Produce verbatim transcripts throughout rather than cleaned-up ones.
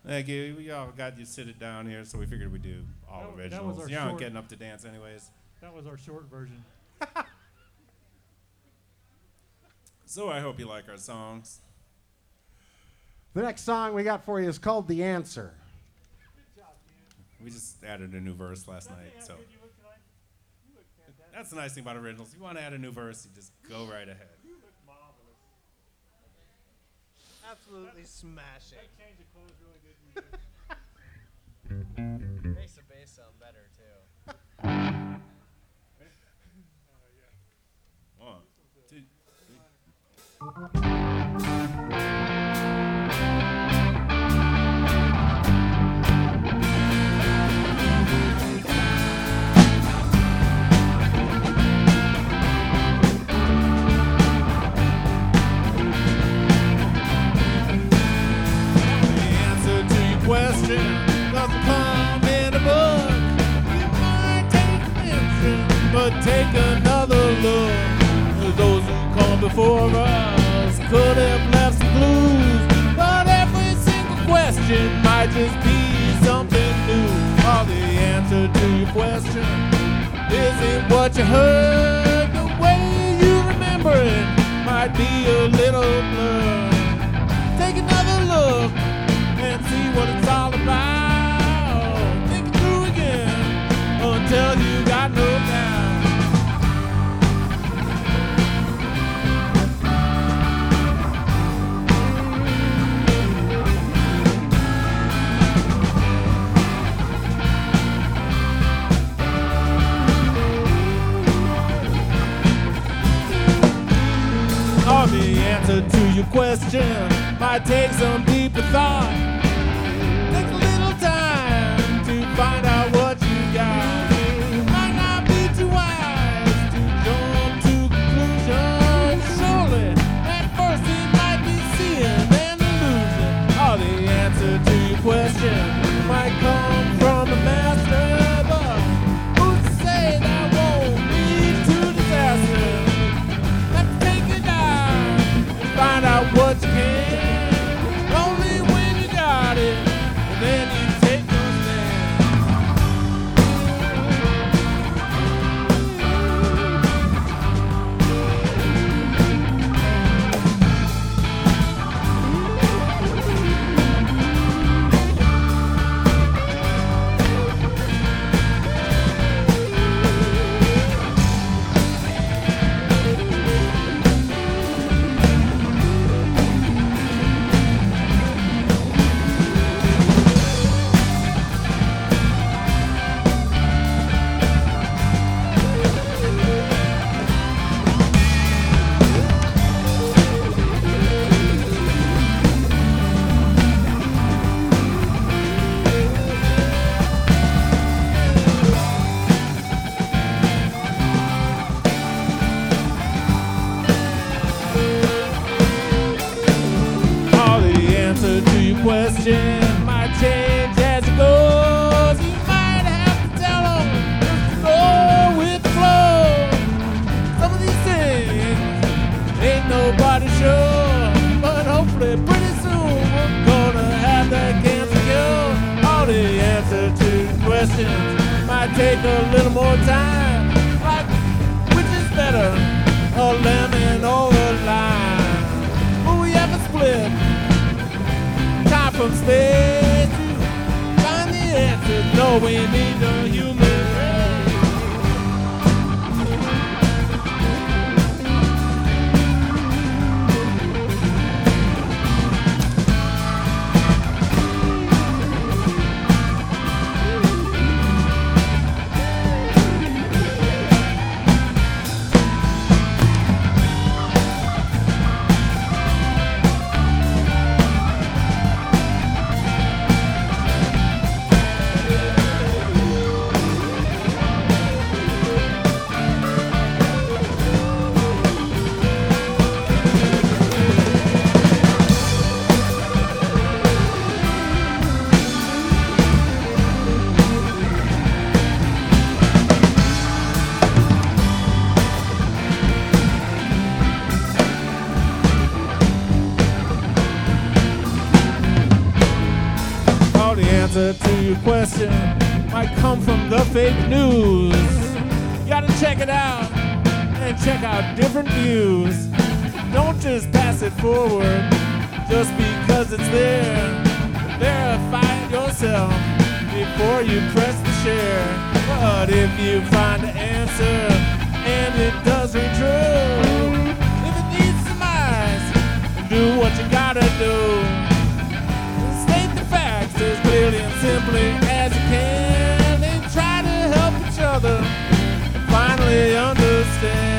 Thank you. We all got you sit it down here, so we figured we'd do all That- that originals. was our You aren't short- getting up to dance anyways. That was our short version. So I hope you like our songs. The next song we got for you is called The Answer. We just added a new verse last night, so. That's the nice thing about originals. If you want to add a new verse, you just go right ahead. Absolutely smashing. That change of clothes really good. Makes the bass sound better too. One, two, question doesn't come in a book. You might take mention, but take another look. Those who come before us could have left some clues, but every single question might just be something new. Or the answer to your question isn't what you heard. The way you remember it might be a little blurred. Take another look and see what it's all about. Think it through again until you got no doubt. Or the answer to your question might take some deeper thought. Take a little time to find out what you got. It might not be too wise to jump to conclusions. Surely, at first it might be seeing an illusion. Or the answer to your question might come from a master, but who's to say that won't lead to disaster? Let's take it down and find out what you can. Only when you got it, and then you take your stand. All the answer to your question might change as it goes. You might have to tell them just to go with the flow. Some of these things ain't nobody sure, but hopefully pretty soon we're gonna have that cancer cure. All the answer to your questions might take a little more time. Like, which is better, a lemon or a lime? Will we ever split time from space to find the answers? No, we need a human race. answer to your question might come from the fake news. You gotta check it out and check out different views. Don't just pass it forward just because it's there. Verify it yourself before you press the share. But if you find the answer and it does ring true, if it needs some eyes, do what you gotta do. State the facts as clearly and simply as you can, and try to help each other and finally understand.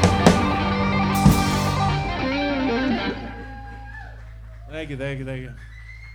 Thank you, thank you, thank you.